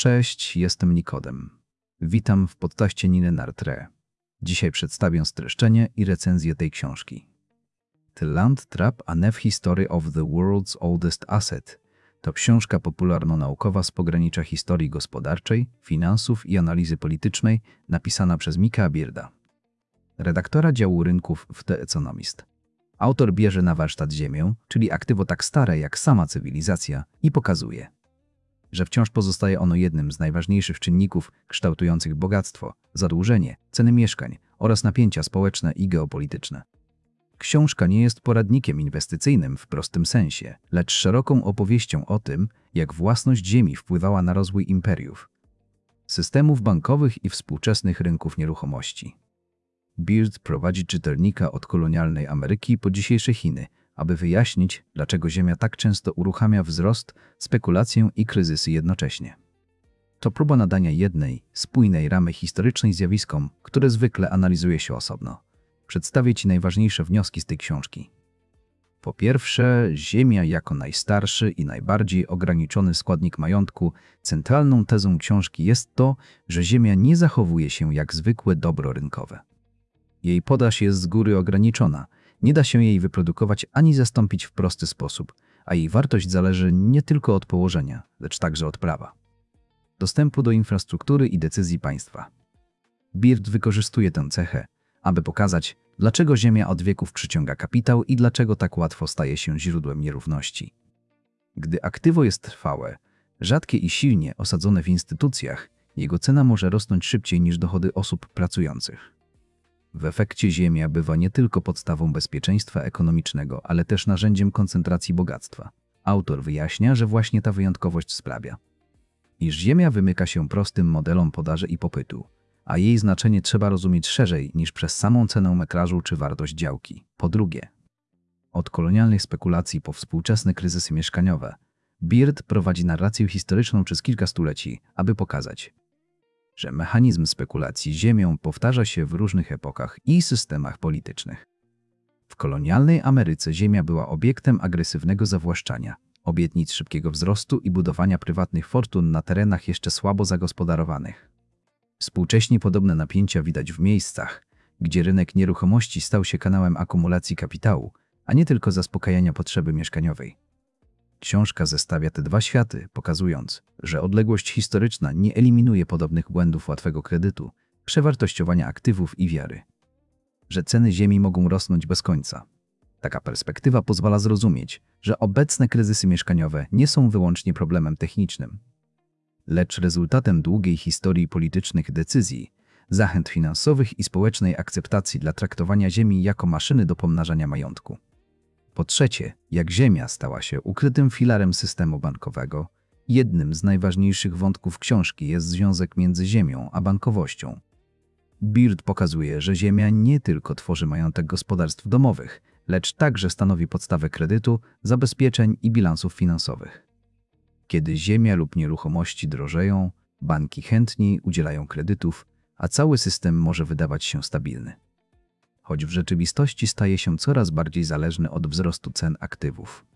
Cześć, jestem Nikodem. Witam w podcaście Niny Nartre. Dzisiaj przedstawię streszczenie i recenzję tej książki. The Land Trap: A New History of the World's Oldest Asset to książka popularno-naukowa z pogranicza historii gospodarczej, finansów i analizy politycznej, napisana przez Micah Bearda, redaktora działu rynków w The Economist. Autor bierze na warsztat Ziemię, czyli aktywo tak stare jak sama cywilizacja, i pokazuje, że wciąż pozostaje ono jednym z najważniejszych czynników kształtujących bogactwo, zadłużenie, ceny mieszkań oraz napięcia społeczne i geopolityczne. Książka nie jest poradnikiem inwestycyjnym w prostym sensie, lecz szeroką opowieścią o tym, jak własność ziemi wpływała na rozwój imperiów, systemów bankowych i współczesnych rynków nieruchomości. Beard prowadzi czytelnika od kolonialnej Ameryki po dzisiejsze Chiny, aby wyjaśnić, dlaczego Ziemia tak często uruchamia wzrost, spekulację i kryzysy jednocześnie. To próba nadania jednej, spójnej ramy historycznej zjawiskom, które zwykle analizuje się osobno. Przedstawię Ci najważniejsze wnioski z tej książki. Po pierwsze, Ziemia jako najstarszy i najbardziej ograniczony składnik majątku. Centralną tezą książki jest to, że Ziemia nie zachowuje się jak zwykłe dobro rynkowe. Jej podaż jest z góry ograniczona, nie da się jej wyprodukować ani zastąpić w prosty sposób, a jej wartość zależy nie tylko od położenia, lecz także od prawa, dostępu do infrastruktury i decyzji państwa. Beard wykorzystuje tę cechę, aby pokazać, dlaczego Ziemia od wieków przyciąga kapitał i dlaczego tak łatwo staje się źródłem nierówności. Gdy aktywo jest trwałe, rzadkie i silnie osadzone w instytucjach, jego cena może rosnąć szybciej niż dochody osób pracujących. W efekcie Ziemia bywa nie tylko podstawą bezpieczeństwa ekonomicznego, ale też narzędziem koncentracji bogactwa. Autor wyjaśnia, że właśnie ta wyjątkowość sprawia, iż Ziemia wymyka się prostym modelom podaży i popytu, a jej znaczenie trzeba rozumieć szerzej niż przez samą cenę metrażu czy wartość działki. Po drugie, od kolonialnej spekulacji po współczesne kryzysy mieszkaniowe, Beard prowadzi narrację historyczną przez kilka stuleci, aby pokazać, że mechanizm spekulacji ziemią powtarza się w różnych epokach i systemach politycznych. W kolonialnej Ameryce ziemia była obiektem agresywnego zawłaszczania, obietnic szybkiego wzrostu i budowania prywatnych fortun na terenach jeszcze słabo zagospodarowanych. Współcześnie podobne napięcia widać w miejscach, gdzie rynek nieruchomości stał się kanałem akumulacji kapitału, a nie tylko zaspokajania potrzeby mieszkaniowej. Książka zestawia te dwa światy, pokazując, że odległość historyczna nie eliminuje podobnych błędów łatwego kredytu, przewartościowania aktywów i wiary, że ceny ziemi mogą rosnąć bez końca. Taka perspektywa pozwala zrozumieć, że obecne kryzysy mieszkaniowe nie są wyłącznie problemem technicznym, lecz rezultatem długiej historii politycznych decyzji, zachęt finansowych i społecznej akceptacji dla traktowania ziemi jako maszyny do pomnażania majątku. Po trzecie, jak ziemia stała się ukrytym filarem systemu bankowego, jednym z najważniejszych wątków książki jest związek między ziemią a bankowością. Beard pokazuje, że ziemia nie tylko tworzy majątek gospodarstw domowych, lecz także stanowi podstawę kredytu, zabezpieczeń i bilansów finansowych. Kiedy ziemia lub nieruchomości drożeją, banki chętniej udzielają kredytów, a cały system może wydawać się stabilny, choć w rzeczywistości staje się coraz bardziej zależny od wzrostu cen aktywów.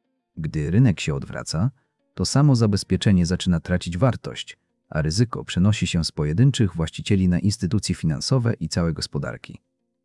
Gdy rynek się odwraca, to samo zabezpieczenie zaczyna tracić wartość, a ryzyko przenosi się z pojedynczych właścicieli na instytucje finansowe i całe gospodarki.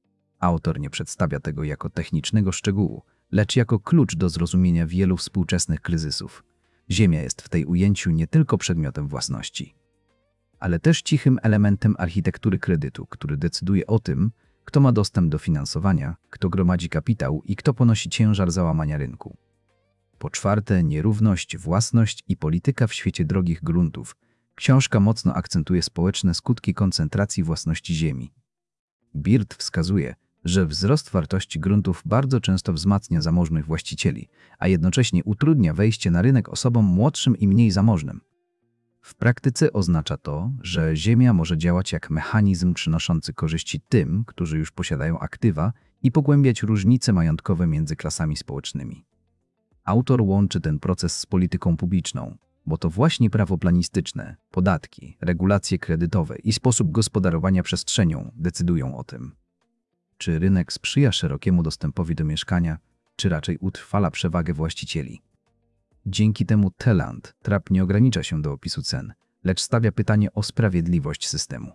Autor nie przedstawia tego jako technicznego szczegółu, lecz jako klucz do zrozumienia wielu współczesnych kryzysów. Ziemia jest w tej ujęciu nie tylko przedmiotem własności, ale też cichym elementem architektury kredytu, który decyduje o tym, kto ma dostęp do finansowania, kto gromadzi kapitał i kto ponosi ciężar załamania rynku. Po czwarte, nierówność, własność i polityka w świecie drogich gruntów. Książka mocno akcentuje społeczne skutki koncentracji własności ziemi. Beard wskazuje, że wzrost wartości gruntów bardzo często wzmacnia zamożnych właścicieli, a jednocześnie utrudnia wejście na rynek osobom młodszym i mniej zamożnym. W praktyce oznacza to, że ziemia może działać jak mechanizm przynoszący korzyści tym, którzy już posiadają aktywa, i pogłębiać różnice majątkowe między klasami społecznymi. Autor łączy ten proces z polityką publiczną, bo to właśnie prawo planistyczne, podatki, regulacje kredytowe i sposób gospodarowania przestrzenią decydują o tym, czy rynek sprzyja szerokiemu dostępowi do mieszkania, czy raczej utrwala przewagę właścicieli. Dzięki temu The Land Trap nie ogranicza się do opisu cen, lecz stawia pytanie o sprawiedliwość systemu.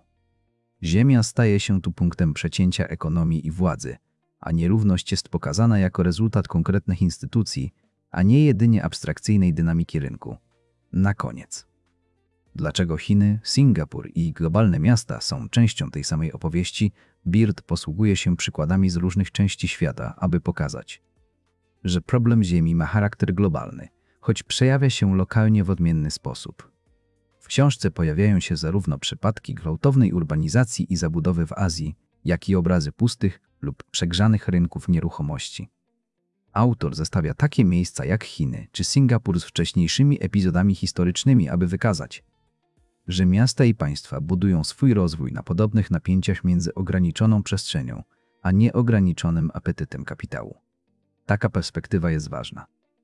Ziemia staje się tu punktem przecięcia ekonomii i władzy, a nierówność jest pokazana jako rezultat konkretnych instytucji, a nie jedynie abstrakcyjnej dynamiki rynku. Na koniec. Dlaczego Chiny, Singapur i globalne miasta są częścią tej samej opowieści, Beard posługuje się przykładami z różnych części świata, aby pokazać, że problem Ziemi ma charakter globalny, choć przejawia się lokalnie w odmienny sposób. W książce pojawiają się zarówno przypadki gwałtownej urbanizacji i zabudowy w Azji, jak i obrazy pustych lub przegrzanych rynków nieruchomości. Autor zestawia takie miejsca jak Chiny czy Singapur z wcześniejszymi epizodami historycznymi, aby wykazać, że miasta i państwa budują swój rozwój na podobnych napięciach między ograniczoną przestrzenią a nieograniczonym apetytem kapitału. Taka perspektywa jest ważna,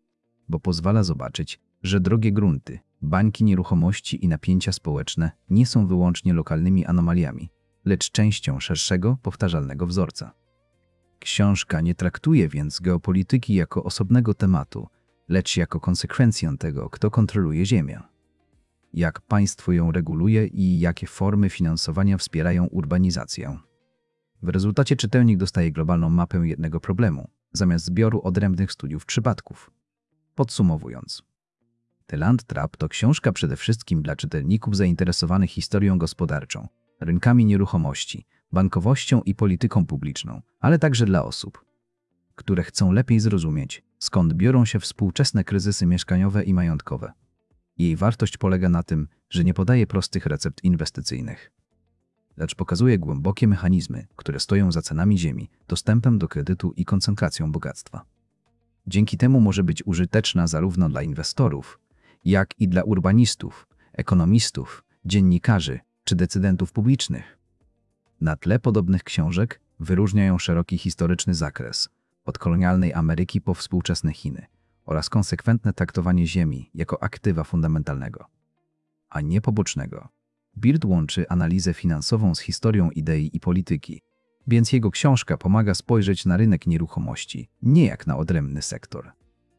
bo pozwala zobaczyć, że drogie grunty, bańki nieruchomości i napięcia społeczne nie są wyłącznie lokalnymi anomaliami, lecz częścią szerszego, powtarzalnego wzorca. Książka nie traktuje więc geopolityki jako osobnego tematu, lecz jako konsekwencję tego, kto kontroluje Ziemię, jak państwo ją reguluje i jakie formy finansowania wspierają urbanizację. W rezultacie czytelnik dostaje globalną mapę jednego problemu, zamiast zbioru odrębnych studiów przypadków. Podsumowując, The Land Trap to książka przede wszystkim dla czytelników zainteresowanych historią gospodarczą, rynkami nieruchomości, bankowością i polityką publiczną, ale także dla osób, które chcą lepiej zrozumieć, skąd biorą się współczesne kryzysy mieszkaniowe i majątkowe. Jej wartość polega na tym, że nie podaje prostych recept inwestycyjnych, lecz pokazuje głębokie mechanizmy, które stoją za cenami ziemi, dostępem do kredytu i koncentracją bogactwa. Dzięki temu może być użyteczna zarówno dla inwestorów, jak i dla urbanistów, ekonomistów, dziennikarzy czy decydentów publicznych. Na tle podobnych książek wyróżniają szeroki historyczny zakres, od kolonialnej Ameryki po współczesne Chiny, oraz konsekwentne traktowanie ziemi jako aktywa fundamentalnego, a nie pobocznego. Beard łączy analizę finansową z historią idei i polityki, więc jego książka pomaga spojrzeć na rynek nieruchomości nie jak na odrębny sektor,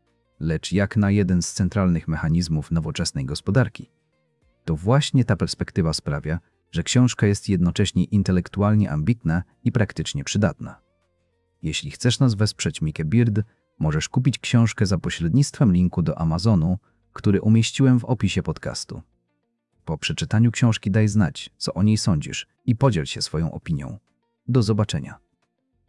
lecz jak na jeden z centralnych mechanizmów nowoczesnej gospodarki. To właśnie ta perspektywa sprawia, że książka jest jednocześnie intelektualnie ambitna i praktycznie przydatna. Jeśli chcesz nas wesprzeć Mike Beard, możesz kupić książkę za pośrednictwem linku do Amazonu, który umieściłem w opisie podcastu. Po przeczytaniu książki daj znać, co o niej sądzisz i podziel się swoją opinią. Do zobaczenia.